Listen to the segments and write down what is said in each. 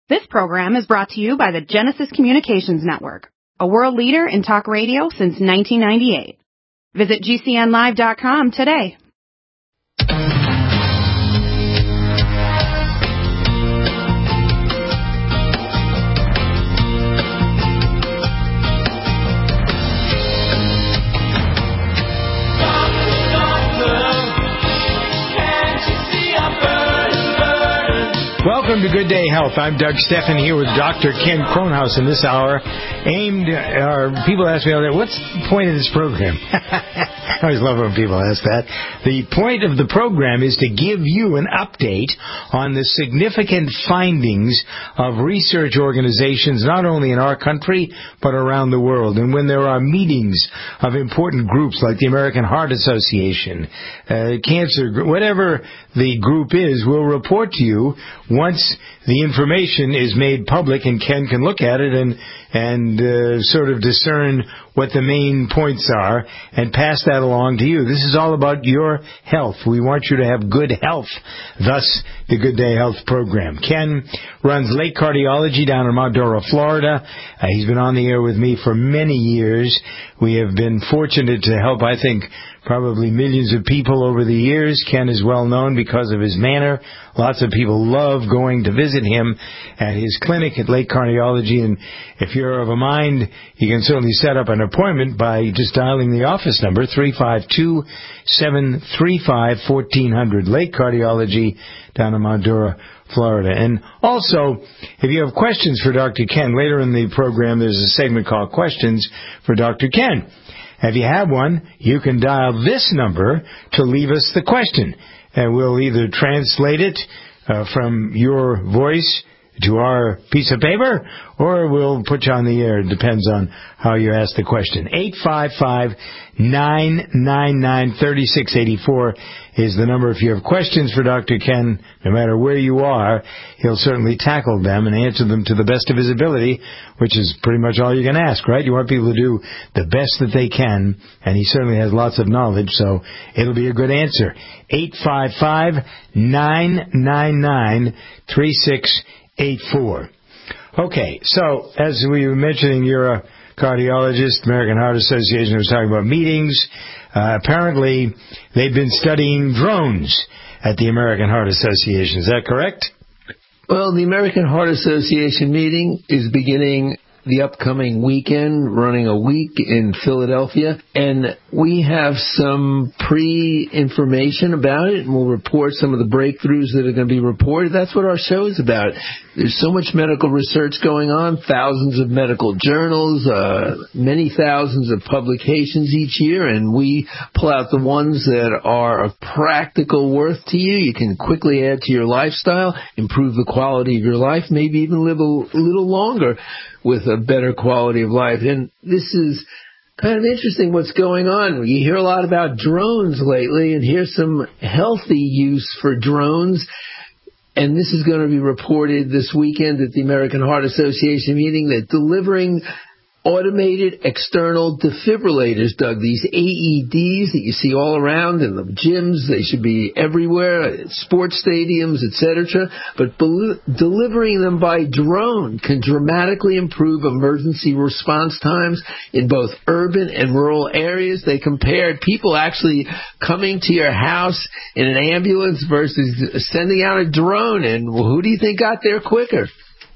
This program is brought to you by the Genesis Communications Network, a world leader in talk radio since 1998. Visit GCNlive.com today. Welcome to Good Day Health. I'm Doug Steffen here with Dr. Ken Kronhaus in this hour. People ask me all that, what's the point of this program? I always love when people ask that. The point of the program is to give you an update on the significant findings of research organizations, not only in our country, but around the world. And when there are meetings of important groups like the American Heart Association, cancer, whatever the group is, we'll report to you once the information is made public and Ken can look at it and sort of discern what the main points are and pass that along to you. This is all about your health. We want you to have good health, thus the Good Day Health program. Ken runs Lake Cardiology down in Mount Florida. He's been on the air with me for many years. We have been fortunate to help, I think, probably millions of people over the years. Ken is well known because of his manner. Lots of people love going to visit him at his clinic at Lake Cardiology. And if you're of a mind, you can certainly set up an appointment by just dialing the office number, 352-735-1400, Lake Cardiology down in Mount Florida. And also, if you have questions for Dr. Ken, later in the program there's a segment called Questions for Dr. Ken. If you have one, you can dial this number to leave us the question, and we'll either translate it from your voice to our piece of paper, or we'll put you on the air. It depends on how you ask the question. 855-999-3684 is the number. If you have questions for Dr. Ken, no matter where you are, he'll certainly tackle them and answer them to the best of his ability, which is pretty much all you can ask, right? You want people to do the best that they can, and he certainly has lots of knowledge, so it'll be a good answer. 855-999-3684. Okay, so as we were mentioning, you're a cardiologist. American Heart Association was talking about meetings. Apparently, they've been studying drones at the American Heart Association. Is that correct? Well, the American Heart Association meeting is beginning the upcoming weekend, running a week in Philadelphia, and we have some pre-information about it, and we'll report some of the breakthroughs that are going to be reported. That's what our show is about. There's so much medical research going on, thousands of medical journals, many thousands of publications each year, and we pull out the ones that are of practical worth to you. You can quickly add to your lifestyle, improve the quality of your life, maybe even live a little longer with a better quality of life. And this is kind of interesting what's going on. You hear a lot about drones lately, and here's some healthy use for drones. And this is going to be reported this weekend at the American Heart Association meeting, that delivering automated external defibrillators, Doug, these AEDs that you see all around in the gyms, they should be everywhere, sports stadiums, etc. But delivering them by drone can dramatically improve emergency response times in both urban and rural areas. They compared people actually coming to your house in an ambulance versus sending out a drone, and who do you think got there quicker?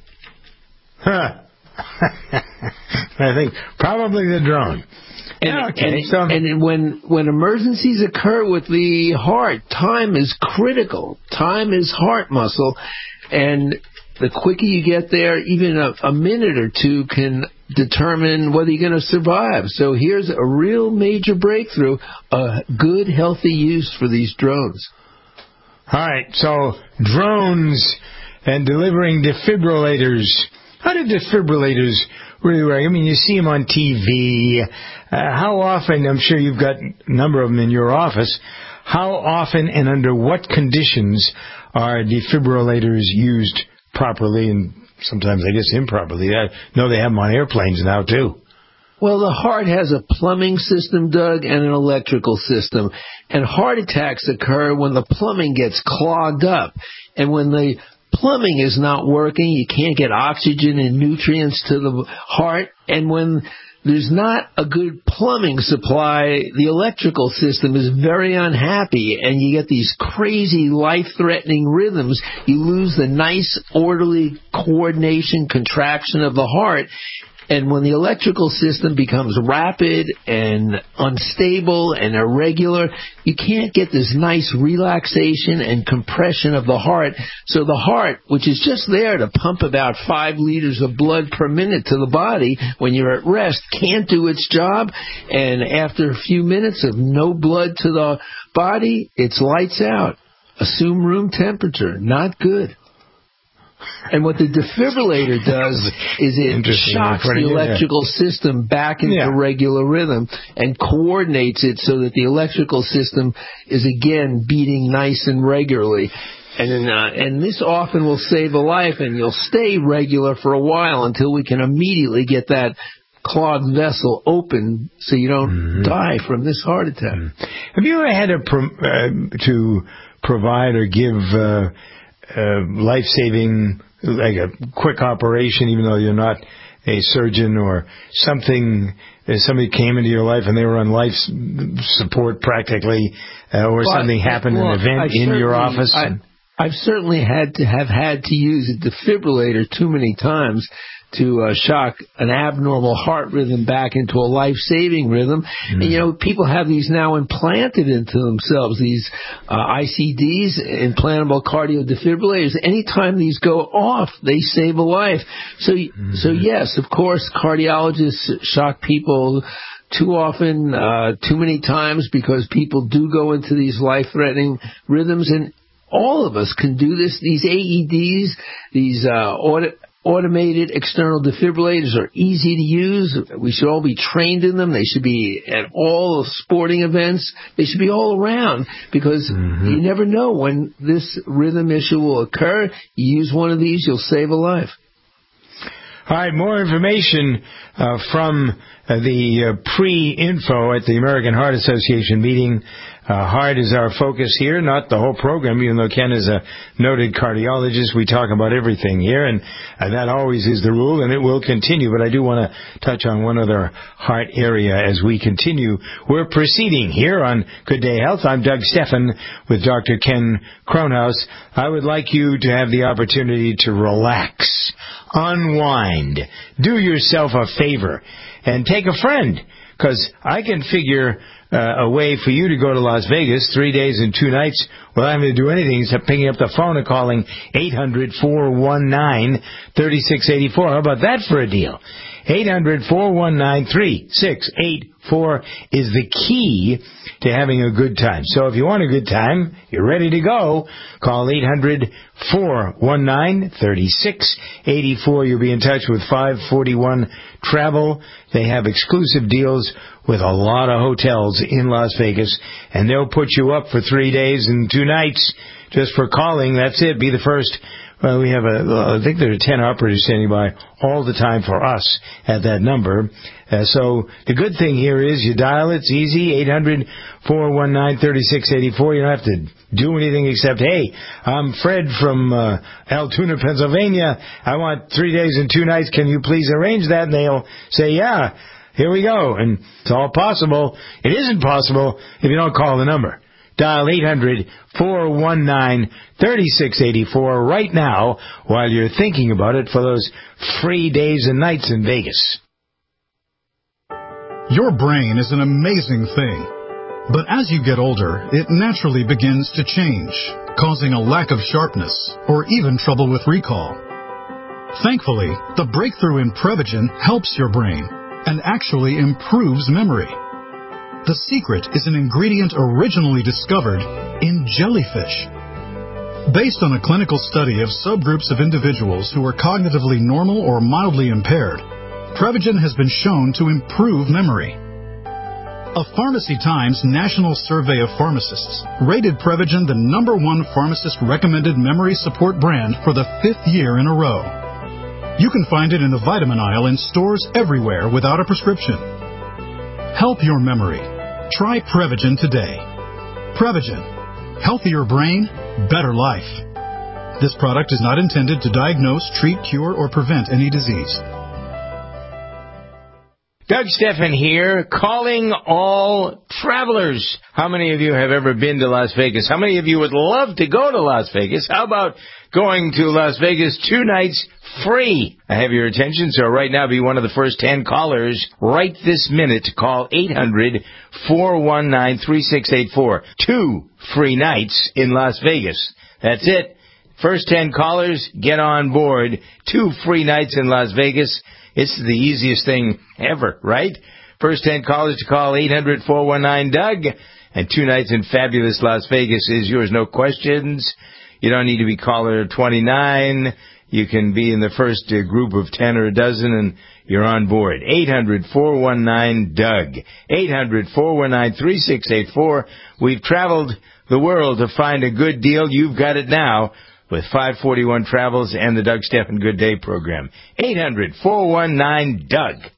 I think probably the drone. And when emergencies occur with the heart, time is critical. Time is heart muscle, and the quicker you get there, even a minute or two can determine whether you're going to survive. So here's a real major breakthrough, a good, healthy use for these drones. All right, so drones and delivering defibrillators. How do defibrillators really work? I mean, you see them on TV. How often, I'm sure you've got a number of them in your office, how often and under what conditions are defibrillators used properly and sometimes, I guess, improperly? I know they have them on airplanes now, too. Well, the heart has a plumbing system, Doug, and an electrical system. And heart attacks occur when the plumbing gets clogged up. And when the plumbing is not working, you can't get oxygen and nutrients to the heart, and when there's not a good plumbing supply, the electrical system is very unhappy, and you get these crazy, life-threatening rhythms. You lose the nice, orderly coordination, contraction of the heart. And when the electrical system becomes rapid and unstable and irregular, you can't get this nice relaxation and compression of the heart. So the heart, which is just there to pump about 5 liters of blood per minute to the body when you're at rest, can't do its job. And after a few minutes of no blood to the body, it's lights out. Assume room temperature. Not good. And what the defibrillator does is it shocks the electrical system back into regular rhythm and coordinates it so that the electrical system is again beating nice and regularly. And this often will save a life, and you'll stay regular for a while until we can immediately get that clogged vessel open so you don't die from this heart attack. Have you ever had to provide or give life-saving, like a quick operation, even though you're not a surgeon, or something, somebody came into your life and they were on life support practically, or something happened, an event in your office? I've certainly had to use a defibrillator too many times to shock an abnormal heart rhythm back into a life-saving rhythm. And, people have these now implanted into themselves, these ICDs, implantable cardio defibrillators. Anytime these go off, they save a life. So yes, of course, cardiologists shock people too often, too many times, because people do go into these life-threatening rhythms, and all of us can do this. These AEDs, these automated external defibrillators are easy to use. We should all be trained in them. They should be at all sporting events. They should be all around, because you never know when this rhythm issue will occur. You use one of these, you'll save a life. All right, more information from the pre-info at the American Heart Association meeting. Heart is our focus here, not the whole program, even though Ken is a noted cardiologist. We talk about everything here, and that always is the rule, and it will continue. But I do want to touch on one other heart area as we continue. We're proceeding here on Good Day Health. I'm Doug Steffen with Dr. Ken Kronhaus. I would like you to have the opportunity to relax, unwind, do yourself a favor, and take a friend, because I can figure a way for you to go to Las Vegas 3 days and 2 nights without having to do anything except picking up the phone and calling 800-419-3684. How about that for a deal? 800-419-3684 is the key to having a good time. So if you want a good time, you're ready to go, call 800-419-3684. You'll be in touch with 541 Travel. They have exclusive deals with a lot of hotels in Las Vegas, and they'll put you up for 3 days and 2 nights just for calling. That's it. Be the first. Well, we have I think there are 10 operators standing by all the time for us at that number. So the good thing here is you dial, it's easy, 800-419-3684. You don't have to do anything except, hey, I'm Fred from Altoona, Pennsylvania. I want 3 days and 2 nights. Can you please arrange that? And they'll say, yeah, here we go. And it's all possible. It isn't possible if you don't call the number. Dial 800-419-3684 right now while you're thinking about it for those free days and nights in Vegas. Your brain is an amazing thing, but as you get older, it naturally begins to change, causing a lack of sharpness or even trouble with recall. Thankfully, the breakthrough in Prevagen helps your brain and actually improves memory. The secret is an ingredient originally discovered in jellyfish. Based on a clinical study of subgroups of individuals who are cognitively normal or mildly impaired, Prevagen has been shown to improve memory. A Pharmacy Times National Survey of Pharmacists rated Prevagen the #1 pharmacist-recommended memory support brand for the 5th year in a row. You can find it in the vitamin aisle in stores everywhere without a prescription. Help your memory. Try Prevagen today. Prevagen. Healthier brain, better life. This product is not intended to diagnose, treat, cure, or prevent any disease. Doug Stephan here, calling all travelers. How many of you have ever been to Las Vegas? How many of you would love to go to Las Vegas? How about going to Las Vegas 2 nights free? I have your attention, so right now be one of the first 10 callers right this minute to call 800-419-3684. 2 free nights in Las Vegas. That's it. First 10 callers, get on board. 2 free nights in Las Vegas. It's the easiest thing ever, right? First 10 callers to call 800-419-DOUG. And 2 nights in fabulous Las Vegas is yours, no questions. You don't need to be caller 29. You can be in the first group of 10 or a dozen, and you're on board. 800-419-DOUG. 800-419-3684. We've traveled the world to find a good deal. You've got it now with 541 Travels and the Doug Stephan Good Day program. 800-419-DOUG.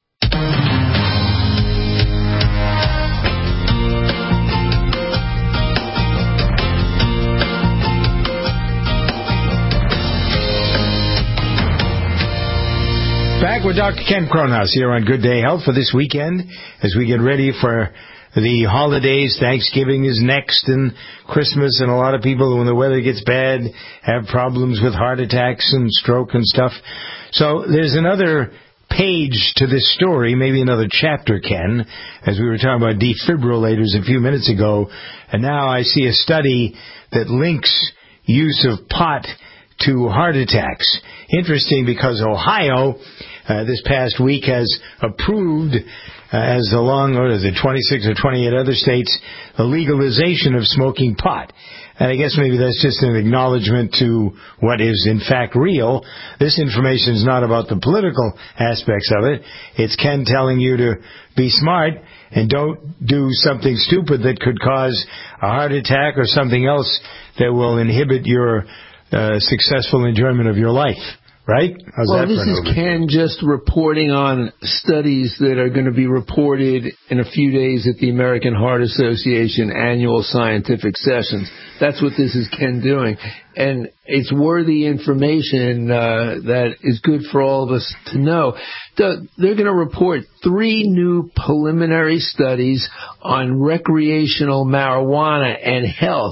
Back with Dr. Ken Kronhaus here on Good Day Health for this weekend as we get ready for the holidays. Thanksgiving is next, and Christmas, and a lot of people, when the weather gets bad, have problems with heart attacks and stroke and stuff. So there's another page to this story, maybe another chapter, Ken, as we were talking about defibrillators a few minutes ago, and now I see a study that links use of pot to heart attacks. Interesting, because Ohio this past week has approved, as along with 26 or 28 other states, the legalization of smoking pot. And I guess maybe that's just an acknowledgement to what is in fact real. This information is not about the political aspects of it. It's Ken telling you to be smart and don't do something stupid that could cause a heart attack or something else that will inhibit your successful enjoyment of your life. Right? Well, this is Ken just reporting on studies that are going to be reported in a few days at the American Heart Association annual scientific sessions. That's what this is Ken doing. And it's worthy information that is good for all of us to know. They're going to report 3 new preliminary studies on recreational marijuana and health.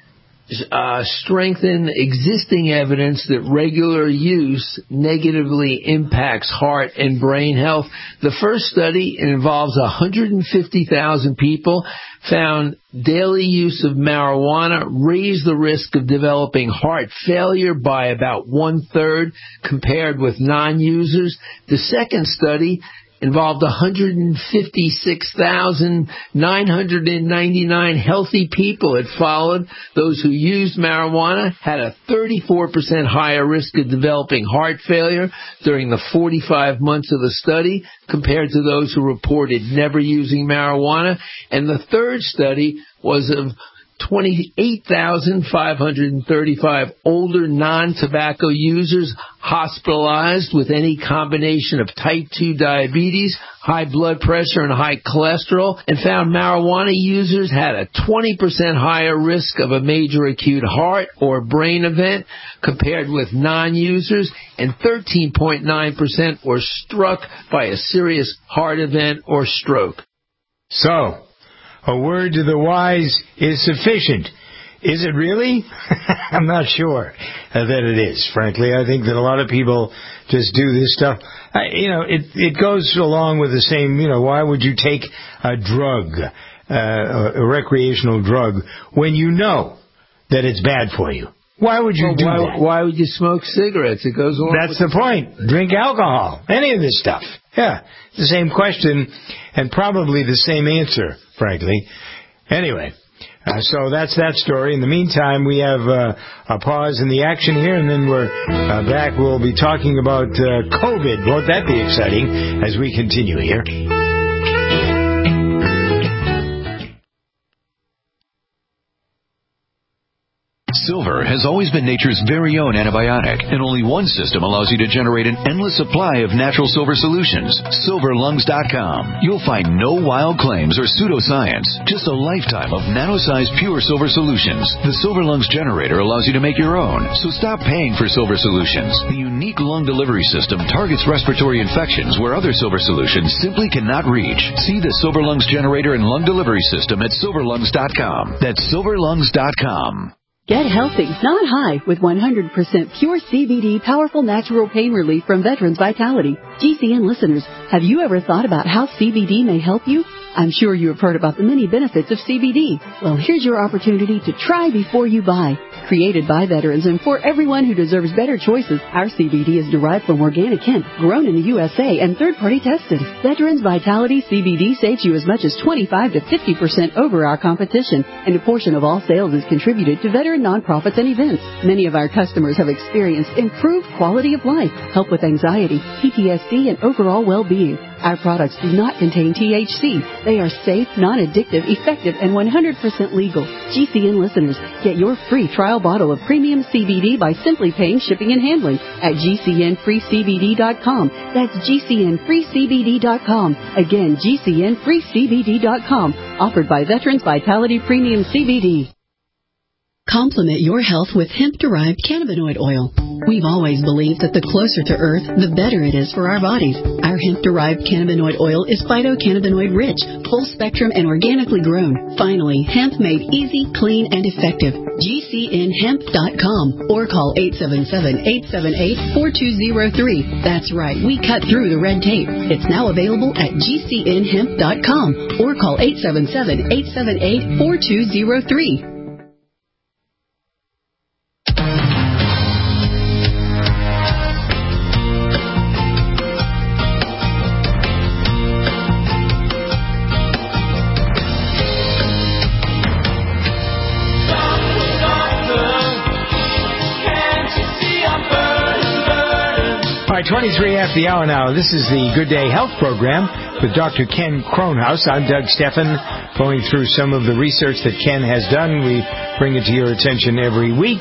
Strengthen existing evidence that regular use negatively impacts heart and brain health. The first study involves 150,000 people, found daily use of marijuana raised the risk of developing heart failure by about 1/3 compared with non-users. The second study involved 156,999 healthy people it followed. Those who used marijuana had a 34% higher risk of developing heart failure during the 45 months of the study compared to those who reported never using marijuana. And the third study was of 28,535 older non-tobacco users hospitalized with any combination of type 2 diabetes, high blood pressure, and high cholesterol, and found marijuana users had a 20% higher risk of a major acute heart or brain event compared with non-users, and 13.9% were struck by a serious heart event or stroke. So, a word to the wise is sufficient. Is it really? I'm not sure that it is, frankly. I think that a lot of people just do this stuff. It goes along with the same, why would you take a drug, a recreational drug, when you know that it's bad for you? Why would you do that? Why would you smoke cigarettes? It goes along. That's the point. Drink alcohol. Any of this stuff. Yeah. The same question and probably the same answer, frankly. Anyway, so that's that story. In the meantime, we have a pause in the action here, and then we're back. We'll be talking about COVID. Won't that be exciting as we continue here? Silver has always been nature's very own antibiotic, and only one system allows you to generate an endless supply of natural silver solutions. SilverLungs.com. You'll find no wild claims or pseudoscience, just a lifetime of nano-sized pure silver solutions. The Silver Lungs generator allows you to make your own, so stop paying for silver solutions. The unique lung delivery system targets respiratory infections where other silver solutions simply cannot reach. See the Silver Lungs generator and lung delivery system at SilverLungs.com. That's SilverLungs.com. Get healthy, not high, with 100% pure CBD powerful natural pain relief from Veterans Vitality. GCN listeners, have you ever thought about how CBD may help you? I'm sure you have heard about the many benefits of CBD. Well, here's your opportunity to try before you buy. Created by veterans and for everyone who deserves better choices, our CBD is derived from organic hemp, grown in the USA, and third-party tested. Veterans Vitality CBD saves you as much as 25 to 50% over our competition, and a portion of all sales is contributed to veteran nonprofits and events. Many of our customers have experienced improved quality of life, help with anxiety, PTSD, and overall well-being. Our products do not contain THC. They are safe, non-addictive, effective, and 100% legal. GCN listeners, get your free trial bottle of premium CBD by simply paying shipping and handling at GCNFreeCBD.com. That's GCNFreeCBD.com. Again, GCNFreeCBD.com. Offered by Veterans Vitality Premium CBD. Complement your health with hemp-derived cannabinoid oil. We've always believed that the closer to Earth, the better it is for our bodies. Our hemp-derived cannabinoid oil is phytocannabinoid-rich, full-spectrum, and organically grown. Finally, hemp made easy, clean, and effective. GCNHemp.com or call 877-878-4203. That's right, we cut through the red tape. It's now available at GCNHemp.com or call 877-878-4203. All right, 23 after the hour now. This is the Good Day Health Program with Dr. Ken Kronhaus. I'm Doug Steffen, going through some of the research that Ken has done. We bring it to your attention every week.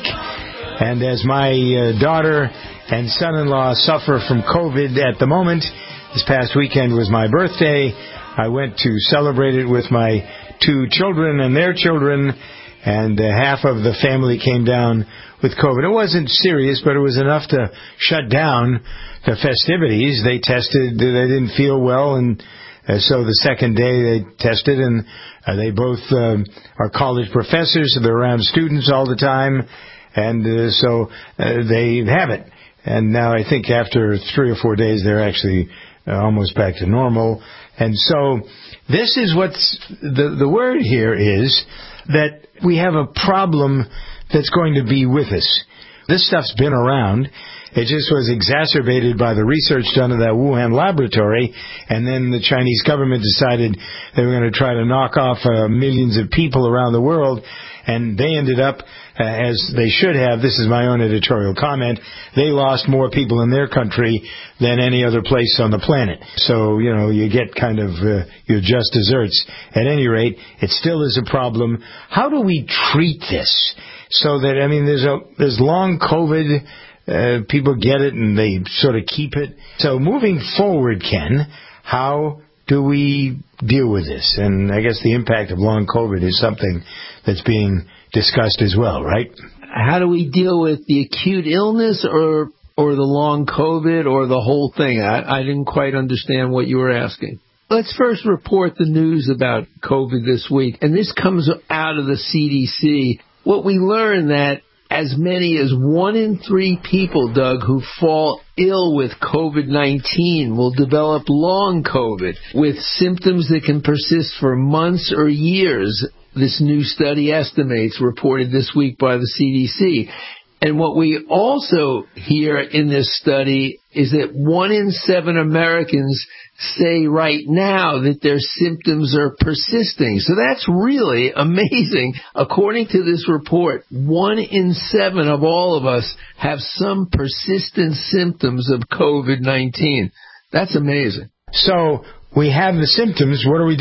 And as my daughter and son-in-law suffer from COVID at the moment, this past weekend was my birthday. I went to celebrate it with my two children and their children, and half of the family came down with COVID. It wasn't serious, but it was enough to shut down the festivities. They tested, they didn't feel well, and so the second day they tested, and they both are college professors, so they're around students all the time, and so they have it. And now I think after 3 or 4 days they're actually almost back to normal. And so this is what's the word here is that we have a problem that's going to be with us. This stuff's been around. It just was exacerbated by the research done in that Wuhan laboratory, and then the Chinese government decided they were going to try to knock off millions of people around the world, and they ended up, as they should have, this is my own editorial comment, they lost more people in their country than any other place on the planet. So, you get kind of your just desserts. At any rate, it still is a problem. How do we treat this? So that, there's long COVID, people get it and they sort of keep it. So moving forward, Ken, how do we deal with this? And I guess the impact of long COVID is something that's being discussed as well, right? How do we deal with the acute illness or the long COVID or the whole thing? I didn't quite understand what you were asking. Let's first report the news about COVID this week. And this comes out of the CDC. What we learned that as many as 1 in 3 people, Doug, who fall ill with COVID-19 will develop long COVID with symptoms that can persist for months or years. This new study estimates, reported this week by the CDC. And what we also hear in this study is that 1 in 7 Americans say right now that their symptoms are persisting. So that's really amazing. According to this report, 1 in 7 of all of us have some persistent symptoms of COVID-19. That's amazing. So we have the symptoms. What do we do?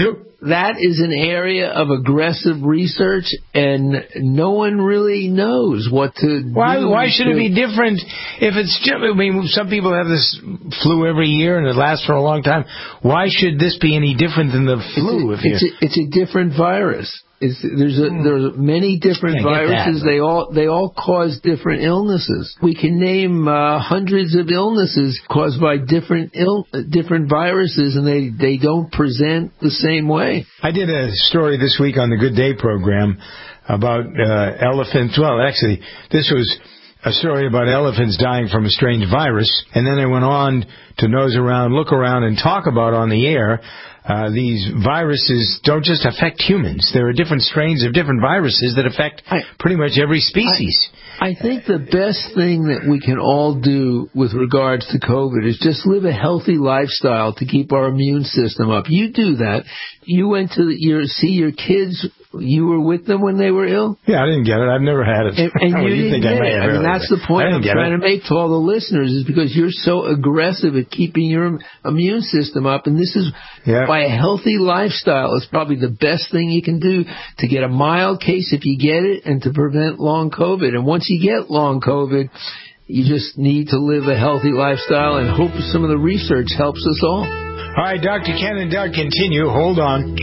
that is an area of aggressive research, and no one really knows what to do. Why should it be different if it's just, I mean, some people have this flu every year and it lasts for a long time. Why should this be any different than the flu? It's a different virus. There's many different viruses. They all cause different illnesses. We can name hundreds of illnesses caused by different viruses, and they don't present the same way. I did a story this week on the Good Day program about elephants. Well, actually, this was a story about elephants dying from a strange virus, and then I went on to nose around, look around, and talk about on the air. These viruses don't just affect humans. There are different strains of different viruses that affect pretty much every species. I think the best thing that we can all do with regards to COVID is just live a healthy lifestyle to keep our immune system up. You do that. You went to see your kids. You were with them when they were ill? Yeah, I didn't get it. I've never had it. And you didn't get it. I mean, that's the point I'm trying to make to all the listeners, is because you're so aggressive at keeping your immune system up, and this is by a healthy lifestyle. It's probably the best thing you can do to get a mild case if you get it, and to prevent long COVID. And once you get long COVID, you just need to live a healthy lifestyle and hope some of the research helps us all. All right, Dr. Ken and Doug, continue. Hold on.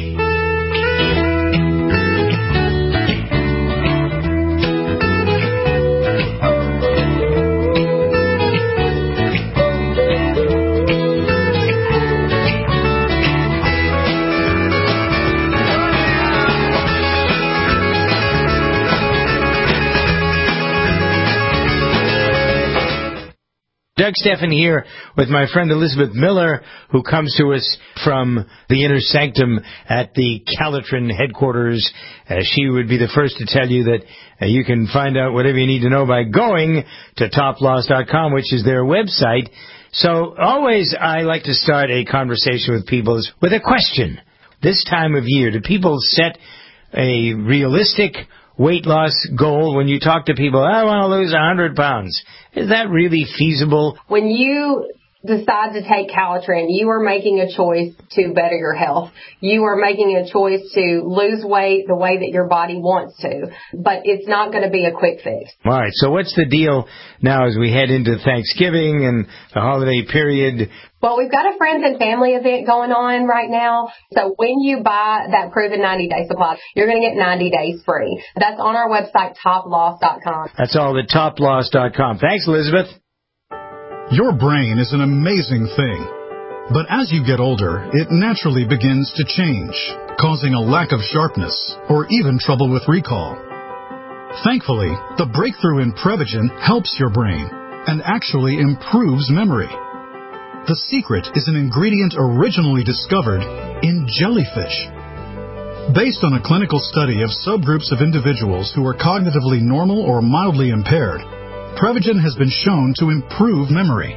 Doug Steffen here with my friend Elizabeth Miller, who comes to us from the Inner Sanctum at the Calitrin headquarters. She would be the first to tell you that you can find out whatever you need to know by going to toploss.com, which is their website. So always I like to start a conversation with people with a question. This time of year, do people set a realistic weight loss goal? When you talk to people, I want to lose 100 pounds. Is that really feasible? When you decide to take Calitrin, you are making a choice to better your health. You are making a choice to lose weight the way that your body wants to. But it's not going to be a quick fix. All right. So what's the deal now as we head into Thanksgiving and the holiday period? Well, we've got a friends and family event going on right now. So when you buy that proven 90-day supply, you're going to get 90 days free. That's on our website, toploss.com. That's all at toploss.com. Thanks, Elizabeth. Your brain is an amazing thing. But as you get older, it naturally begins to change, causing a lack of sharpness or even trouble with recall. Thankfully, the breakthrough in Prevagen helps your brain and actually improves memory. The secret is an ingredient originally discovered in jellyfish. Based on a clinical study of subgroups of individuals who are cognitively normal or mildly impaired, Prevagen has been shown to improve memory.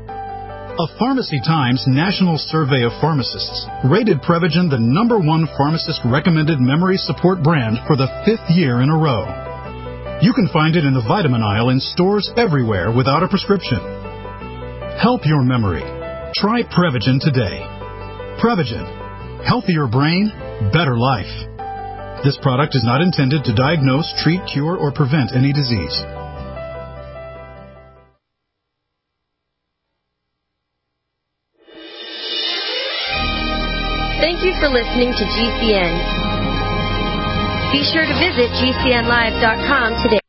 A Pharmacy Times National Survey of Pharmacists rated Prevagen the #1 pharmacist-recommended memory support brand for the 5th year in a row. You can find it in the vitamin aisle in stores everywhere without a prescription. Help your memory. Try Prevagen today. Prevagen. Healthier brain, better life. This product is not intended to diagnose, treat, cure, or prevent any disease. Thank you for listening to GCN. Be sure to visit GCNlive.com today.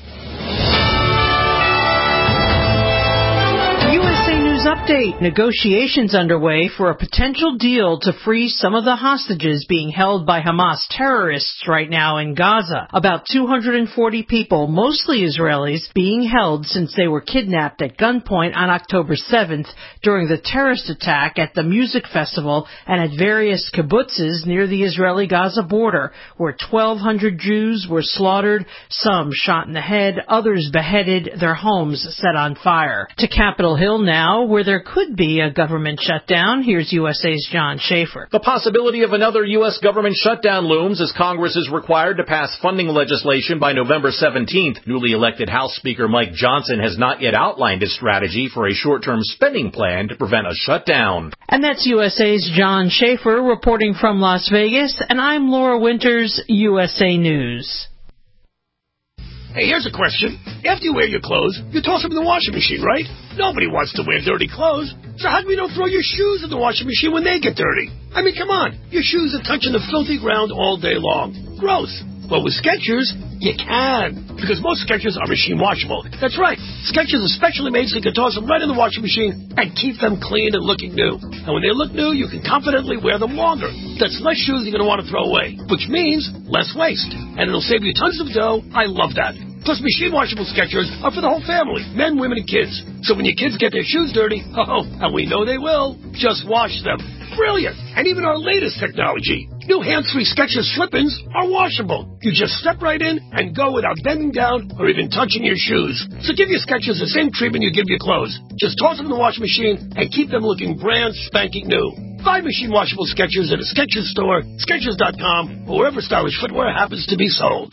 Update. Negotiations underway for a potential deal to free some of the hostages being held by Hamas terrorists right now in Gaza. About 240 people, mostly Israelis, being held since they were kidnapped at gunpoint on October 7th during the terrorist attack at the music festival and at various kibbutzes near the Israeli-Gaza border, where 1,200 Jews were slaughtered, some shot in the head, others beheaded, their homes set on fire. To Capitol Hill now, where where there could be a government shutdown. Here's USA's John Schaefer. The possibility of another U.S. government shutdown looms as Congress is required to pass funding legislation by November 17th. Newly elected House Speaker Mike Johnson has not yet outlined his strategy for a short-term spending plan to prevent a shutdown. And that's USA's John Schaefer reporting from Las Vegas, and I'm Laura Winters, USA News. Hey, here's a question. After you wear your clothes, you toss them in the washing machine, right? Nobody wants to wear dirty clothes. So how come you don't throw your shoes in the washing machine when they get dirty? I mean, come on. Your shoes are touching the filthy ground all day long. Gross. Well, with Skechers, you can. Because most Skechers are machine washable. That's right. Skechers are specially made so you can toss them right in the washing machine and keep them clean and looking new. And when they look new, you can confidently wear them longer. That's less shoes you're going to want to throw away, which means less waste. And it'll save you tons of dough. I love that. Plus, machine washable Skechers are for the whole family, men, women, and kids. So when your kids get their shoes dirty, and we know they will, just wash them. Brilliant. And even our latest technology, new hands-free Skechers slip-ins are washable. You just step right in and go without bending down or even touching your shoes. So give your Skechers the same treatment you give your clothes. Just toss them in the washing machine and keep them looking brand spanking new. Buy machine washable Skechers at a Skechers store, Skechers.com, or wherever stylish footwear happens to be sold.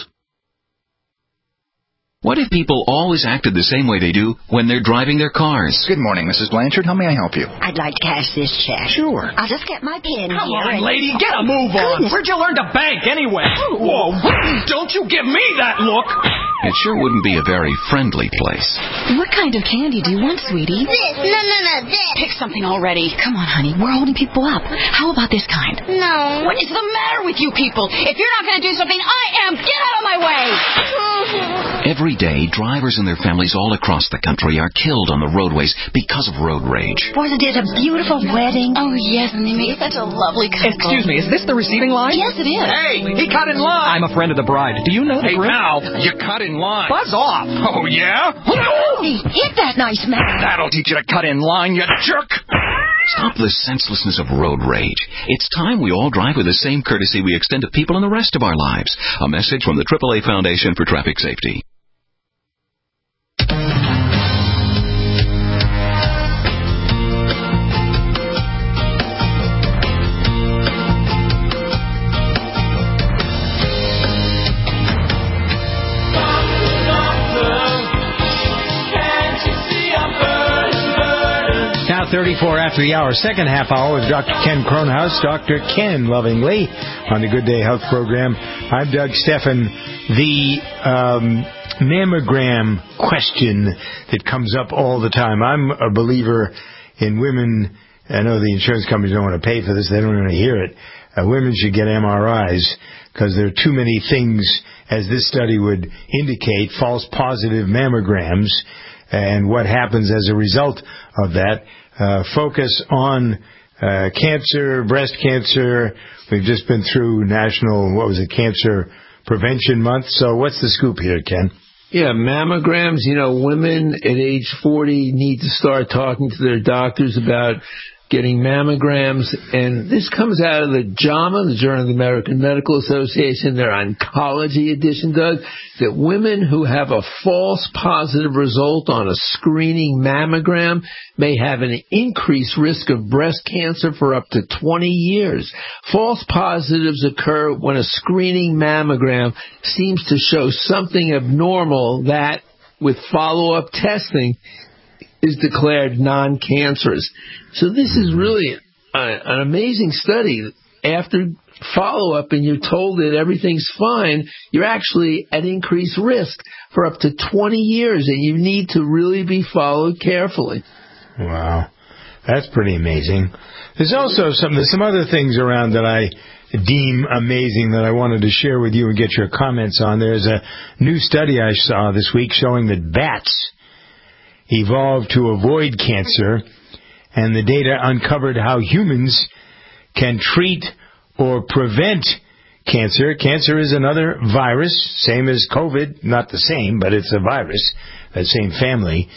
What if people always acted the same way they do when they're driving their cars? Good morning, Mrs. Blanchard. How may I help you? I'd like to cash this check. Sure. I'll just get my pen Come here. on, lady. Get a move on. Goodness. Where'd you learn to bank anyway? Whoa. Don't you give me that look. It sure wouldn't be a very friendly place. What kind of candy do you want, sweetie? This. No, this. Pick something already. Come on, honey. We're holding people up. How about this kind? No. What is the matter with you people? If you're not going to do something, I am. Get out of my way. Every day, drivers and their families all across the country are killed on the roadways because of road rage. Wasn't it a beautiful wedding? Oh, yes, and they made such a lovely couple. Excuse me, is this the receiving line? Yes, it is. Hey, he cut in line. I'm a friend of the bride. Do you know the group? Now, you cut in line. Buzz off. Oh, yeah? Hey, hit that nice man. That'll teach you to cut in line, you jerk. Stop the senselessness of road rage. It's time we all drive with the same courtesy we extend to people in the rest of our lives. A message from the AAA Foundation for Traffic Safety. Now 34 after the hour, second half hour with Dr. Ken Kronhaus, Dr. Ken lovingly on the Good Day Health program. I'm Doug Stephan. The mammogram question that comes up all the time. I'm a believer in women. I know the insurance companies don't want to pay for this. They don't want to hear it. Women should get MRIs because there are too many things, as this study would indicate, false positive mammograms. And what happens as a result of that. Focus on cancer, breast cancer. We've just been through National, Cancer Prevention Month. So what's the scoop here, Ken? Yeah, mammograms. Women at age 40 need to start talking to their doctors about getting mammograms, and this comes out of the JAMA, the Journal of the American Medical Association, their oncology edition, Doug, that women who have a false positive result on a screening mammogram may have an increased risk of breast cancer for up to 20 years. False positives occur when a screening mammogram seems to show something abnormal that, with follow-up testing, is declared non-cancerous. So this is really an amazing study. After follow-up and you're told that everything's fine, you're actually at increased risk for up to 20 years, and you need to really be followed carefully. Wow. That's pretty amazing. There's also some other things around that I deem amazing that I wanted to share with you and get your comments on. There's a new study I saw this week showing that bats evolved to avoid cancer, and the data uncovered how humans can treat or prevent cancer. Cancer is another virus, same as COVID, not the same, but it's a virus, that same family.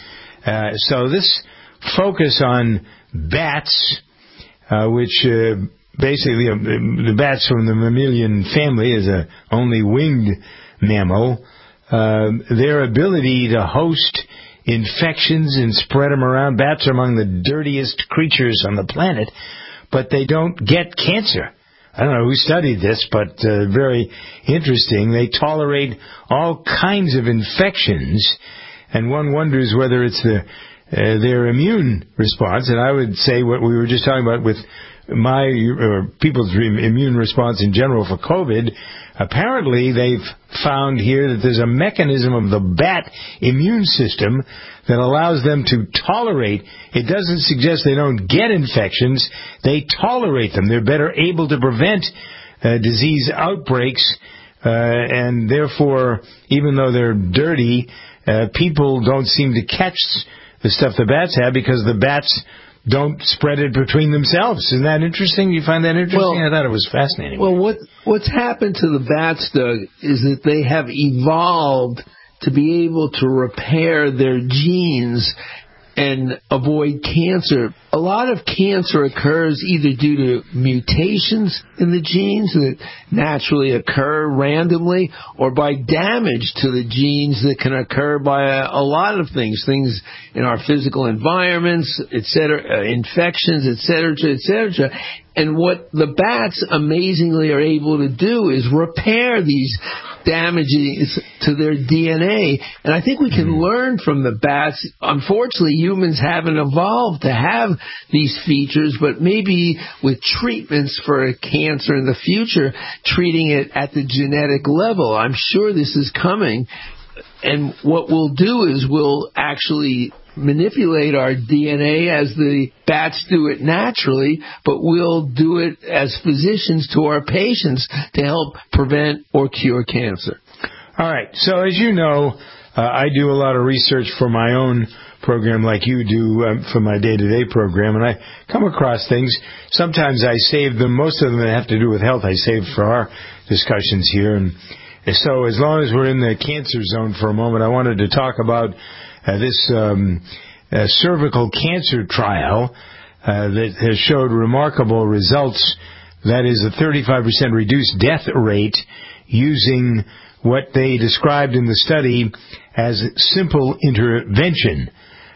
So this focus on bats, which basically the bats from the mammalian family is a only winged mammal, their ability to host infections and spread them around. Bats are among the dirtiest creatures on the planet, but they don't get cancer. I don't know who studied this, but very interesting. They tolerate all kinds of infections, and one wonders whether it's their immune response. And I would say what we were just talking about with people's immune response in general for COVID. Apparently, they've found here that there's a mechanism of the bat immune system that allows them to tolerate. It doesn't suggest they don't get infections. They tolerate them. They're better able to prevent disease outbreaks, and therefore, even though they're dirty, people don't seem to catch the stuff the bats have because the bats don't spread it between themselves. Isn't that interesting? You find that interesting? Well, I thought it was fascinating. Well, what's happened to the bats, Doug, is that they have evolved to be able to repair their genes and avoid cancer. A lot of cancer occurs either due to mutations in the genes that naturally occur randomly, or by damage to the genes that can occur by a lot of things in our physical environments, etc., infections, etc., etc. And what the bats amazingly are able to do is repair these damages to their DNA. And I think we can learn from the bats. Unfortunately, humans haven't evolved to have these features, but maybe with treatments for cancer in the future, treating it at the genetic level. I'm sure this is coming. And what we'll do is we'll actually manipulate our DNA as the bats do it naturally, but we'll do it as physicians to our patients to help prevent or cure cancer. All right. So as you know, I do a lot of research for my own program like you do for my day-to-day program, and I come across things. Sometimes I save them. Most of them that have to do with health I save for our discussions here. And so as long as we're in the cancer zone for a moment, I wanted to talk about this cervical cancer trial that has showed remarkable results. That is a 35% reduced death rate using what they described in the study as simple intervention.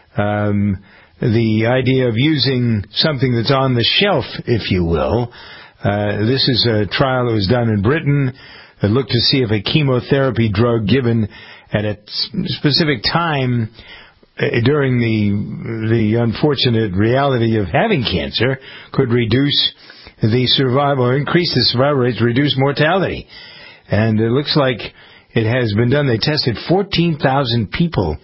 The idea of using something that's on the shelf, if you will. This is a trial that was done in Britain that looked to see if a chemotherapy drug given at a specific time during the unfortunate reality of having cancer could reduce the survival or increase the survival rates, reduce mortality. And it looks like it has been done. They tested 14,000 people.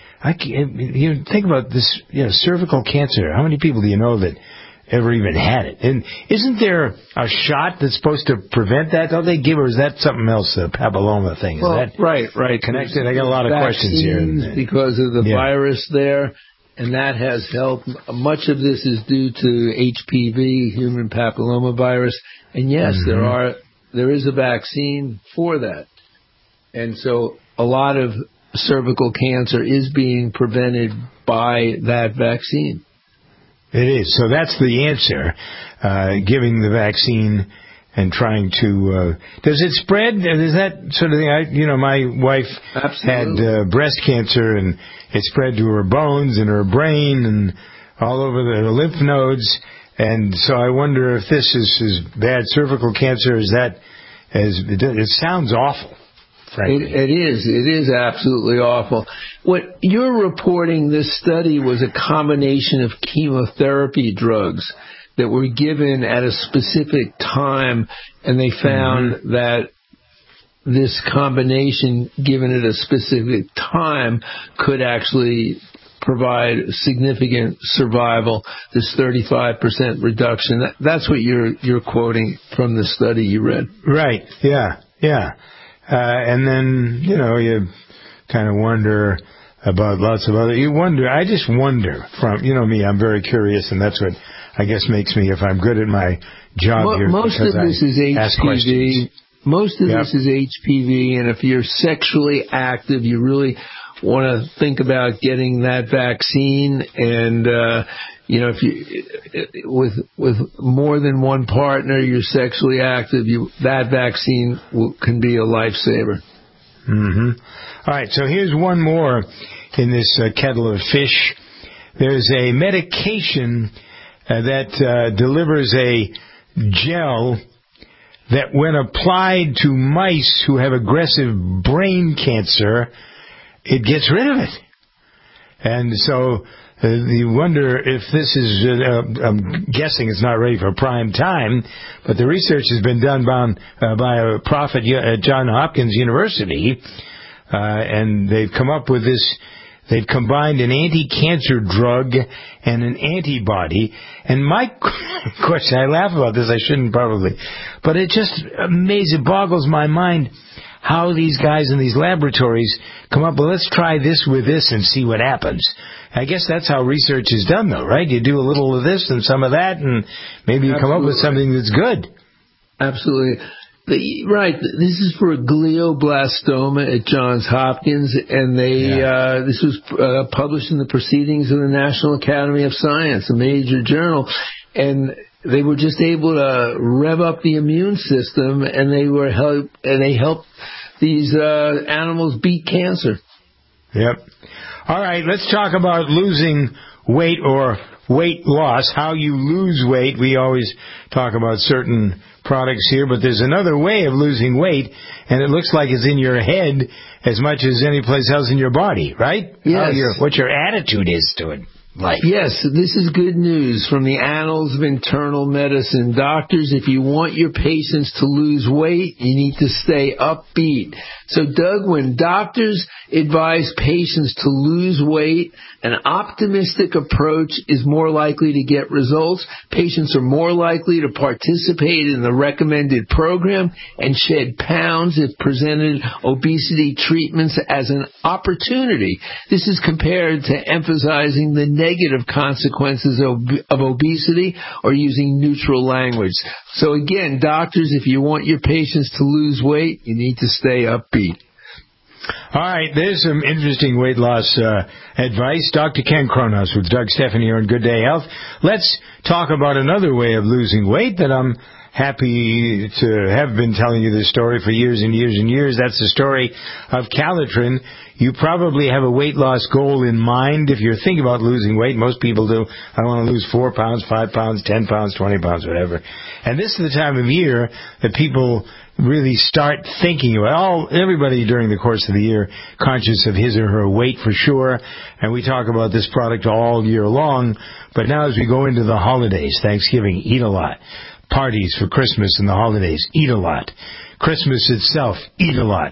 You think about this, cervical cancer. How many people do you know that ever even had it? And isn't there a shot that's supposed to prevent that? Don't they give, or is that something else, the papilloma thing? Is that right connected? I got a lot of questions here. Because of the virus there, and that has helped. Much of this is due to HPV, human papillomavirus, and yes, there is a vaccine for that. And so a lot of cervical cancer is being prevented by that vaccine. It is. So that's the answer, giving the vaccine and trying to... does it spread? Is that sort of thing? My wife had breast cancer, and it spread to her bones and her brain and all over the lymph nodes. And so I wonder if this is as bad cervical cancer as that. It sounds awful. It is absolutely awful. What you're reporting, this study was a combination of chemotherapy drugs that were given at a specific time, and they found that this combination given at a specific time could actually provide significant survival, this 35% reduction. That's what you're quoting from the study you read. Right, yeah. And then, you kind of wonder about lots of other... I just wonder from... me, I'm very curious, and that's what I guess makes me, if I'm good at my job here... Most of this is HPV. Most of this is HPV, and if you're sexually active, you really want to think about getting that vaccine, and... if you with more than one partner, you're sexually active, that vaccine can be a lifesaver. All right, so here's one more. in this kettle of fish. There's a medication that delivers a gel that when applied to mice who have aggressive brain cancer, it gets rid of it. And so you wonder if this is, I'm guessing it's not ready for prime time, but the research has been done by a prof at Johns Hopkins University, and they've come up with this. They've combined an anti-cancer drug and an antibody. And my question, I laugh about this, I shouldn't probably, but it just amazes, it boggles my mind how these guys in these laboratories come up with, let's try this with this and see what happens. I guess that's how research is done, though, right? You do a little of this and some of that, and maybe you come up with something that's good. Absolutely. Right. This is for glioblastoma at Johns Hopkins, and this was published in the Proceedings of the National Academy of Science, a major journal, and they were just able to rev up the immune system, and they helped these animals beat cancer. Yep. All right, let's talk about losing weight or weight loss, how you lose weight. We always talk about certain products here, but there's another way of losing weight, and it looks like it's in your head as much as any place else in your body, right? Yes. What your attitude is to it. Life. Yes, this is good news from the Annals of Internal Medicine. Doctors, if you want your patients to lose weight, you need to stay upbeat. So, Doug, when doctors advise patients to lose weight, an optimistic approach is more likely to get results. Patients are more likely to participate in the recommended program and shed pounds if presented obesity treatments as an opportunity. This is compared to emphasizing the negative consequences of obesity or using neutral language. So again, doctors, if you want your patients to lose weight, you need to stay upbeat. All right, there's some interesting weight loss advice. Dr. Ken Kronhaus with Doug Stephan here on Good Day Health. Let's talk about another way of losing weight that I'm happy to have been telling you this story for years and years and years. That's the story of Calitrin. You probably have a weight loss goal in mind. If you're thinking about losing weight, most people do. I want to lose 4 pounds, 5 pounds, 10 pounds, 20 pounds, whatever. And this is the time of year that people really start thinking about, everybody during the course of the year conscious of his or her weight for sure, and we talk about this product all year long, but now as we go into the holidays, Thanksgiving, eat a lot. Parties for Christmas and the holidays, eat a lot. Christmas itself, eat a lot.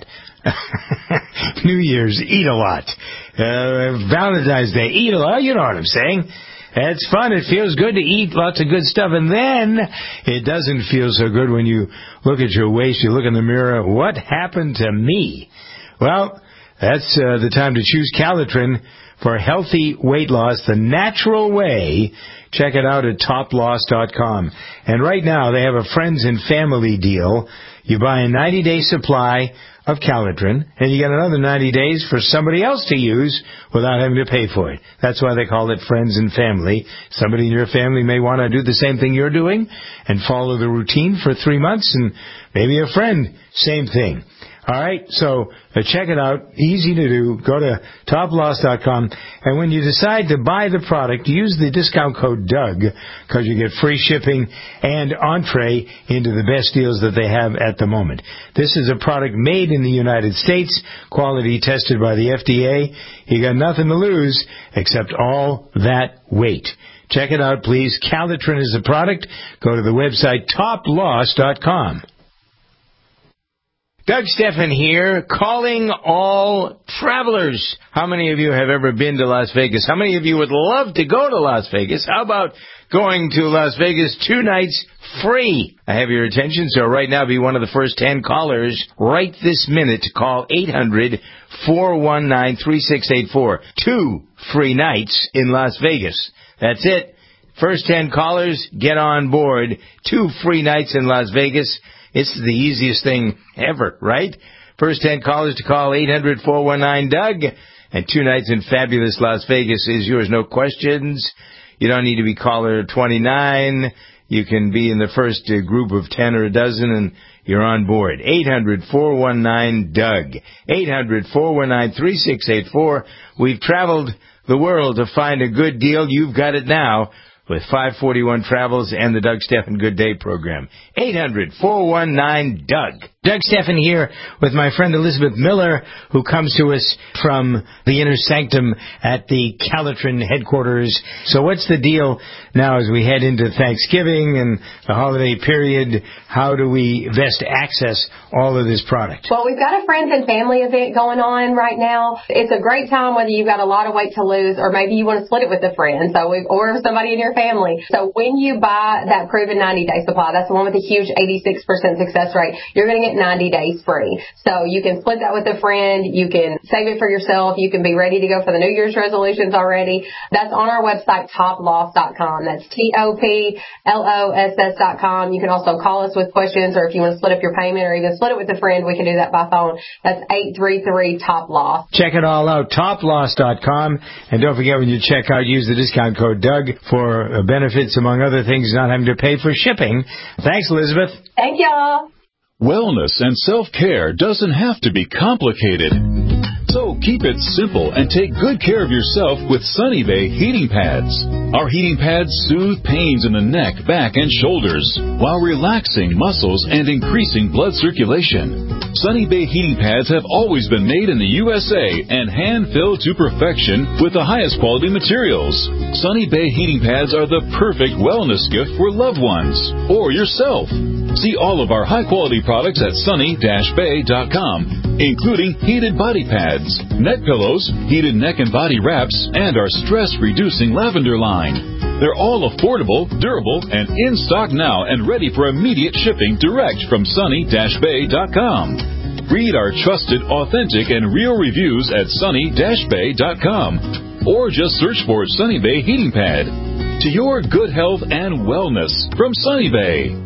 New Year's, eat a lot. Valentine's Day, eat a lot. You know what I'm saying. It's fun. It feels good to eat lots of good stuff. And then it doesn't feel so good when you look at your waist, you look in the mirror, what happened to me? Well, that's the time to choose Calitrin for healthy weight loss the natural way. Check it out at toploss.com. And right now they have a friends and family deal. You buy a 90-day supply of Calitrin, and you get another 90 days for somebody else to use without having to pay for it. That's why they call it friends and family. Somebody in your family may want to do the same thing you're doing and follow the routine for 3 months, and maybe a friend, same thing. All right, so check it out. Easy to do. Go to toploss.com, and when you decide to buy the product, use the discount code Doug, because you get free shipping and entree into the best deals that they have at the moment. This is a product made in the United States, quality tested by the FDA. You got nothing to lose except all that weight. Check it out, please. Calitrin is the product. Go to the website toploss.com. Doug Stephan here, calling all travelers. How many of you have ever been to Las Vegas? How many of you would love to go to Las Vegas? How about going to Las Vegas 2 nights free? I have your attention, so right now be one of the first 10 callers right this minute to call 800-419-3684. 2 free nights in Las Vegas. That's it. First 10 callers, get on board. 2 free nights in Las Vegas. It's the easiest thing ever, right? First 10 callers to call 800-419-DOUG. And 2 nights in fabulous Las Vegas is yours, no questions. You don't need to be caller 29. you can be in the first group of 10 or a dozen, and you're on board. 800-419-DOUG. 800-419-3684. We've traveled the world to find a good deal. You've got it now with 541 Travels and the Doug Stephan Good Day program. 800-419-DOUG. Doug Stephan here with my friend Elizabeth Miller, who comes to us from the Inner Sanctum at the Calitrin headquarters. So what's the deal now as we head into Thanksgiving and the holiday period? How do we best access all of this product? Well, we've got a friends and family event going on right now. It's a great time whether you've got a lot of weight to lose or maybe you want to split it with a friend or somebody in your family. So when you buy that proven 90-day supply, that's the one with a huge 86% success rate, you're going to get 90 days free. So you can split that with a friend. You can save it for yourself. You can be ready to go for the New Year's resolutions already. That's on our website, toploss.com. That's TOPLOSS.com. You can also call us with questions, or if you want to split up your payment or even split it with a friend, we can do that by phone. That's 833-TOP-LOSS. Check it all out, toploss.com. And don't forget, when you check out, use the discount code Doug for benefits, among other things, not having to pay for shipping. Thanks, Elizabeth. Thank y'all. Wellness and self-care doesn't have to be complicated. So keep it simple and take good care of yourself with Sunny Bay heating pads. Our heating pads soothe pains in the neck, back, and shoulders while relaxing muscles and increasing blood circulation. Sunny Bay heating pads have always been made in the USA and hand-filled to perfection with the highest quality materials. Sunny Bay heating pads are the perfect wellness gift for loved ones or yourself. See all of our high-quality products at sunny-bay.com, including heated body pads, neck pillows, heated neck and body wraps, and our stress-reducing lavender line. They're all affordable, durable, and in stock now and ready for immediate shipping direct from sunny-bay.com. Read our trusted, authentic, and real reviews at sunny-bay.com, or just search for Sunny Bay Heating Pad. To your good health and wellness from Sunny Bay.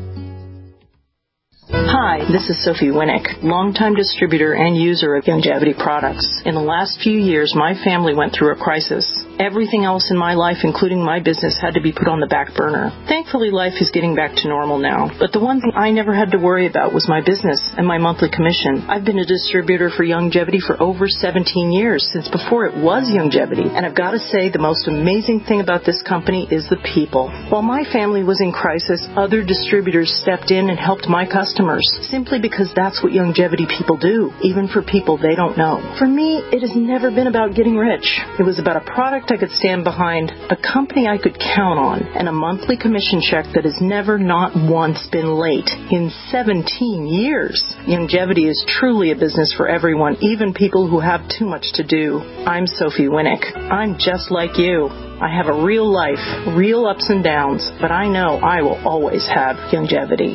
Hi, this is Sophie Winnick, longtime distributor and user of Youngevity products. In the last few years, my family went through a crisis. Everything else in my life, including my business, had to be put on the back burner. Thankfully, life is getting back to normal now. But the one thing I never had to worry about was my business and my monthly commission. I've been a distributor for Youngevity for over 17 years, since before it was Youngevity. And I've got to say, the most amazing thing about this company is the people. While my family was in crisis, other distributors stepped in and helped my customers, simply because that's what Youngevity people do, even for people they don't know. For me, it has never been about getting rich. It was about a product I could stand behind, a company I could count on, and a monthly commission check that has never, not once, been late in 17 years. Youngevity is truly a business for everyone, even people who have too much to do. I'm Sophie Winnick. I'm just like you. I have a real life, real ups and downs, but I know I will always have Youngevity.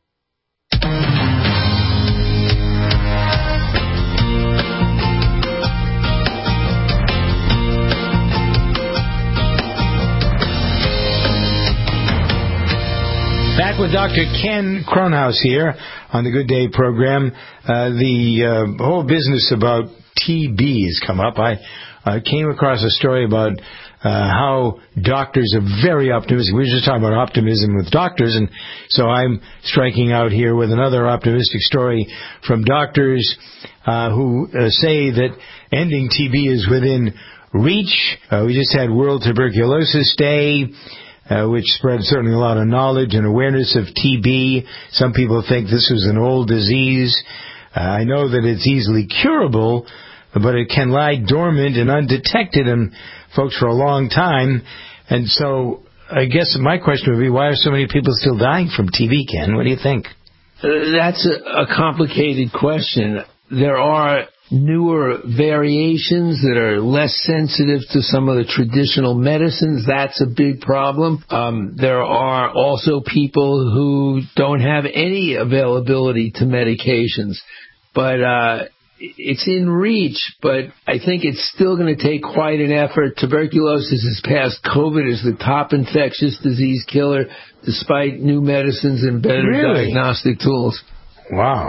Back with Dr. Ken Kronhaus here on the Good Day program. The whole business about TB has come up. I came across a story about how doctors are very optimistic. We were just talking about optimism with doctors, and so I'm striking out here with another optimistic story from doctors who say that ending TB is within reach. We just had World Tuberculosis Day, which spread certainly a lot of knowledge and awareness of TB. Some people think this was an old disease. I know that it's easily curable, but it can lie dormant and undetected in folks for a long time. And so I guess my question would be, why are so many people still dying from TB, Ken? What do you think? That's a complicated question. There are newer variations that are less sensitive to some of the traditional medicines. That's a big problem. There are also people who don't have any availability to medications, but it's in reach, but I think it's still going to take quite an effort. Tuberculosis has passed COVID as the top infectious disease killer, despite new medicines and better diagnostic tools. Wow.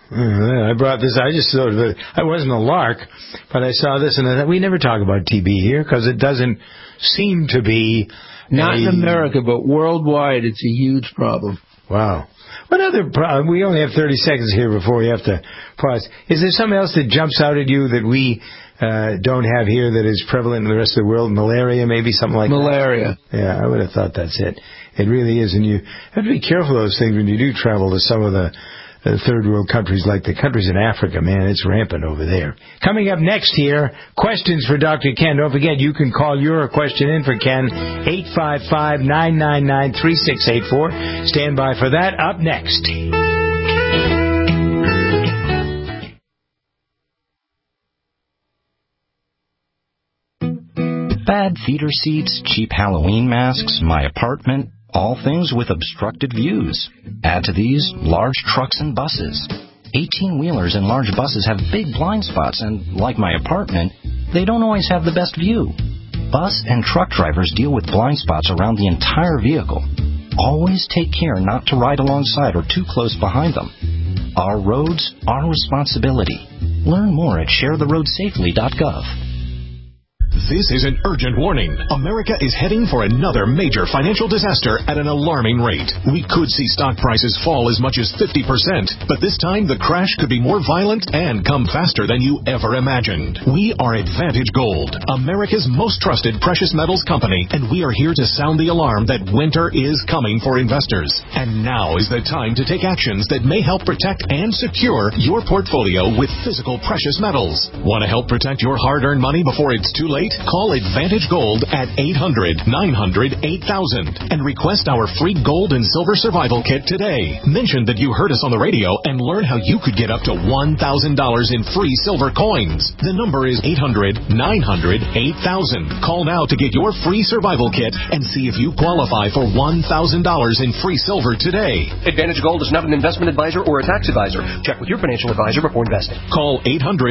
I brought this. I just thought that I wasn't a lark, but I saw this and I thought we never talk about TB here because it doesn't seem to be. Not in America, but worldwide, it's a huge problem. Wow. What other problem? We only have 30 seconds here before we have to pause. Is there something else that jumps out at you that we don't have here that is prevalent in the rest of the world? Malaria, maybe, something like Malaria. that? Yeah, I would have thought that's it. It really is. And you have to be careful of those things when you do travel to some of the third world countries like the countries in Africa. Man, it's rampant over there. Coming up next here, questions for Dr. Ken. Don't forget, you can call your question in for Ken, 855-999-3684. Stand by for that. Up next. Bad theater seats, cheap Halloween masks, my apartment, all things with obstructed views. Add to these large trucks and buses. 18-wheelers and large buses have big blind spots, and like my apartment, they don't always have the best view. Bus and truck drivers deal with blind spots around the entire vehicle. Always take care not to ride alongside or too close behind them. Our roads, our responsibility. Learn more at sharetheroadsafely.gov. This is an urgent warning. America is heading for another major financial disaster at an alarming rate. We could see stock prices fall as much as 50%, but this time the crash could be more violent and come faster than you ever imagined. We are Advantage Gold, America's most trusted precious metals company, and we are here to sound the alarm that winter is coming for investors. And now is the time to take actions that may help protect and secure your portfolio with physical precious metals. Want to help protect your hard-earned money before it's too late? Call Advantage Gold at 800-900-8000 and request our free gold and silver survival kit today. Mention that you heard us on the radio and learn how you could get up to $1,000 in free silver coins. The number is 800-900-8000. Call now to get your free survival kit and see if you qualify for $1,000 in free silver today. Advantage Gold is not an investment advisor or a tax advisor. Check with your financial advisor before investing. Call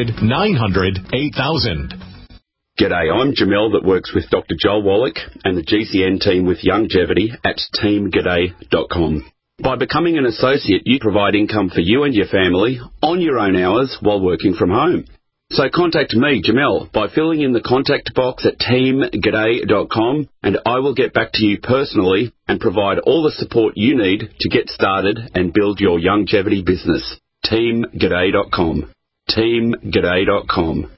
800-900-8000. G'day, I'm Jamel that works with Dr. Joel Wallach and the GCN team with Longevity at teamg'day.com. By becoming an associate, you provide income for you and your family on your own hours while working from home. So contact me, Jamel, by filling in the contact box at teamg'day.com, and I will get back to you personally and provide all the support you need to get started and build your longevity business. teamg'day.com. teamg'day.com.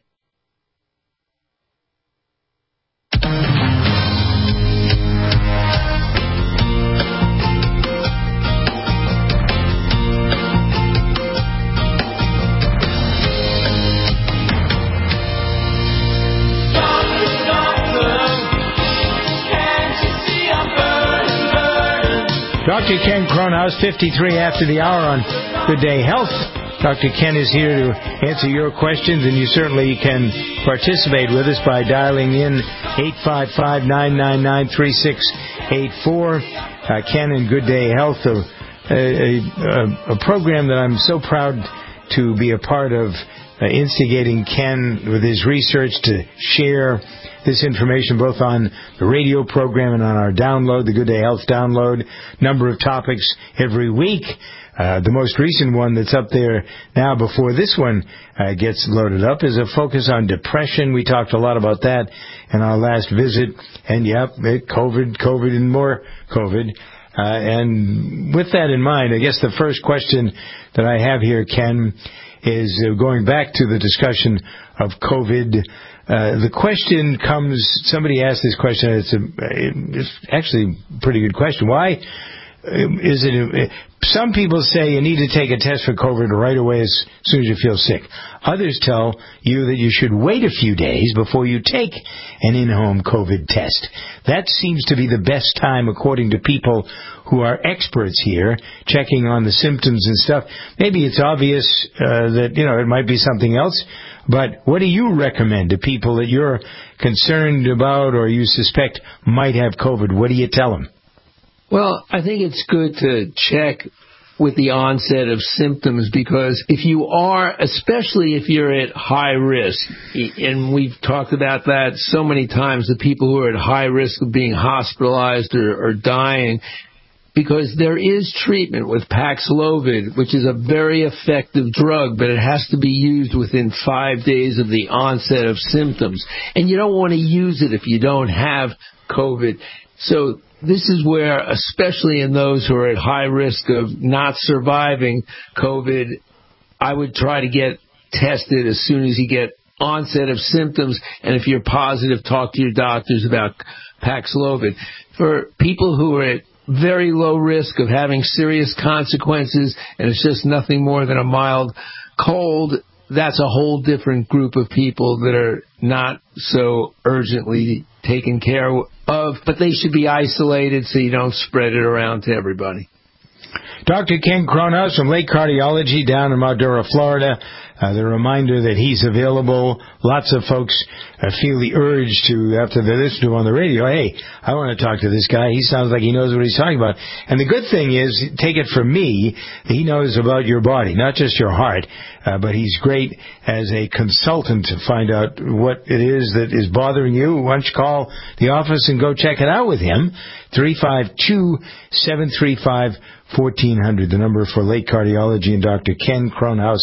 Dr. Ken Kronhaus, 53 after the hour on Good Day Health. Dr. Ken is here to answer your questions, and you certainly can participate with us by dialing in 855-999-3684. Ken and Good Day Health, a program that I'm so proud to be a part of, instigating Ken with his research to share this information both on the radio program and on our download, the Good Day Health download. Number of topics every week. The most recent one that's up there now before this one gets loaded up is a focus on depression. We talked a lot about that in our last visit. And, yep, COVID, and more COVID. And with that in mind, I guess the first question that I have here, Ken, is going back to the discussion of COVID. The question comes, somebody asked this question, it's actually a pretty good question. Why is it, some people say you need to take a test for COVID right away as soon as you feel sick. Others tell you that you should wait a few days before you take an in-home COVID test. That seems to be the best time, according to people who are experts here, checking on the symptoms and stuff. Maybe it's obvious that, it might be something else, but what do you recommend to people that you're concerned about or you suspect might have COVID? What do you tell them? Well, I think it's good to check with the onset of symptoms, because if you are, especially if you're at high risk, and we've talked about that so many times, the people who are at high risk of being hospitalized or dying, because there is treatment with Paxlovid, which is a very effective drug, but it has to be used within 5 days of the onset of symptoms. And you don't want to use it if you don't have COVID. So this is where, especially in those who are at high risk of not surviving COVID, I would try to get tested as soon as you get onset of symptoms, and if you're positive, talk to your doctors about Paxlovid. For people who are at very low risk of having serious consequences, and it's just nothing more than a mild cold, that's a whole different group of people that are not so urgently taken care of, but they should be isolated so you don't spread it around to everybody. Dr. Ken Kronhaus from Lake Cardiology down in Mildura, Florida. The reminder that he's available. Lots of folks feel the urge to, after they listen to him on the radio, hey, I want to talk to this guy. He sounds like he knows what he's talking about. And the good thing is, take it from me, he knows about your body, not just your heart, but he's great as a consultant to find out what it is that is bothering you. Why don't you call the office and go check it out with him? 352-735-1400, the number for Lake Cardiology and Dr. Ken Kronhaus,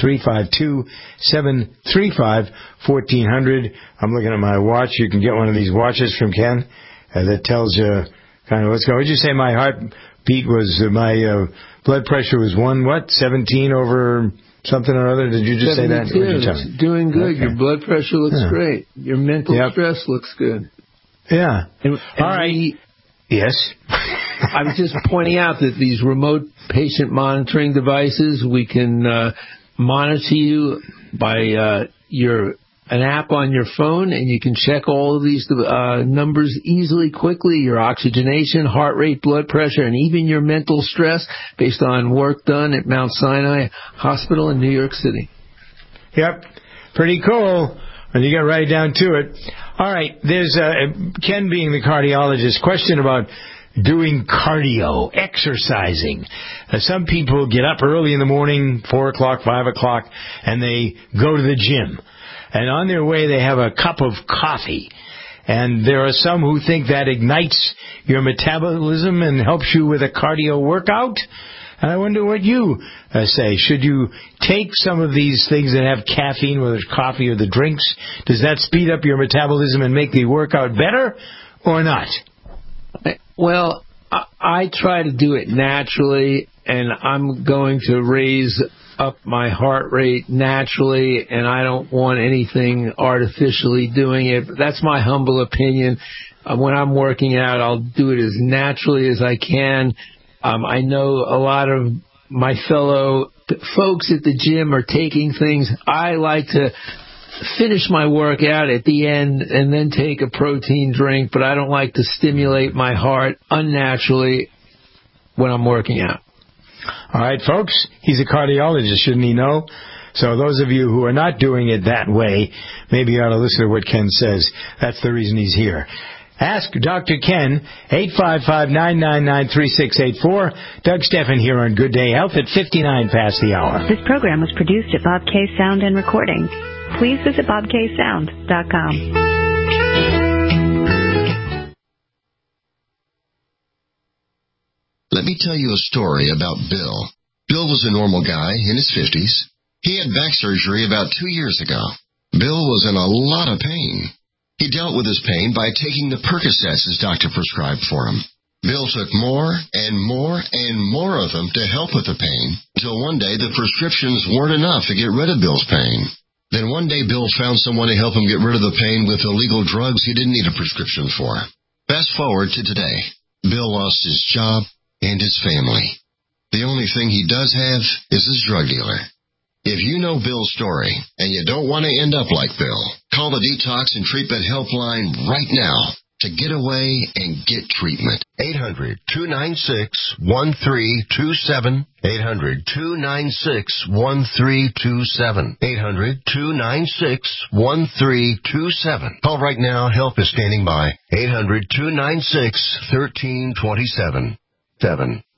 352-735-1400. I'm looking at my watch. You can get one of these watches from Ken that tells you kind of what's going on. What did you say my heartbeat was, my blood pressure was 17 over something or other? Did you just say that? It's doing good. Okay. Your blood pressure looks great. Your mental stress looks good. Yeah. And all right. Yes. I was just pointing out that these remote patient monitoring devices, we can monitor you by an app on your phone, and you can check all of these numbers easily, quickly, your oxygenation, heart rate, blood pressure, and even your mental stress based on work done at Mount Sinai Hospital in New York City. Yep. Pretty cool when you get right down to it. All right, there's Ken being the cardiologist. Question about doing cardio, exercising. Some people get up early in the morning, 4 o'clock, 5 o'clock, and they go to the gym. And on their way, they have a cup of coffee. And there are some who think that ignites your metabolism and helps you with a cardio workout. And I wonder what you say. Should you take some of these things that have caffeine, whether it's coffee or the drinks? Does that speed up your metabolism and make the workout better or not? Well, I try to do it naturally, and I'm going to raise up my heart rate naturally, and I don't want anything artificially doing it. That's my humble opinion. When I'm working out, I'll do it as naturally as I can. I know a lot of my fellow folks at the gym are taking things. I like to finish my workout at the end and then take a protein drink, but I don't like to stimulate my heart unnaturally when I'm working out. All right, folks, he's a cardiologist, shouldn't he know? So those of you who are not doing it that way, maybe you ought to listen to what Ken says. That's the reason he's here. Ask Dr. Ken, 855-999-3684. Doug Steffen here on Good Day Health at 59 past the hour. This program was produced at Bob K. Sound and Recording. Please visit bobksound.com. Let me tell you a story about Bill. Bill was a normal guy in his 50s. He had back surgery about 2 years ago. Bill was in a lot of pain. He dealt with his pain by taking the Percocets his doctor prescribed for him. Bill took more and more and more of them to help with the pain, until one day the prescriptions weren't enough to get rid of Bill's pain. Then one day Bill found someone to help him get rid of the pain with illegal drugs he didn't need a prescription for. Fast forward to today. Bill lost his job and his family. The only thing he does have is his drug dealer. If you know Bill's story and you don't want to end up like Bill, call the Detox and Treatment Helpline right now to get away and get treatment. 800-296-1327. 800-296-1327. 800-296-1327. Call right now. Help is standing by. 800-296-1327.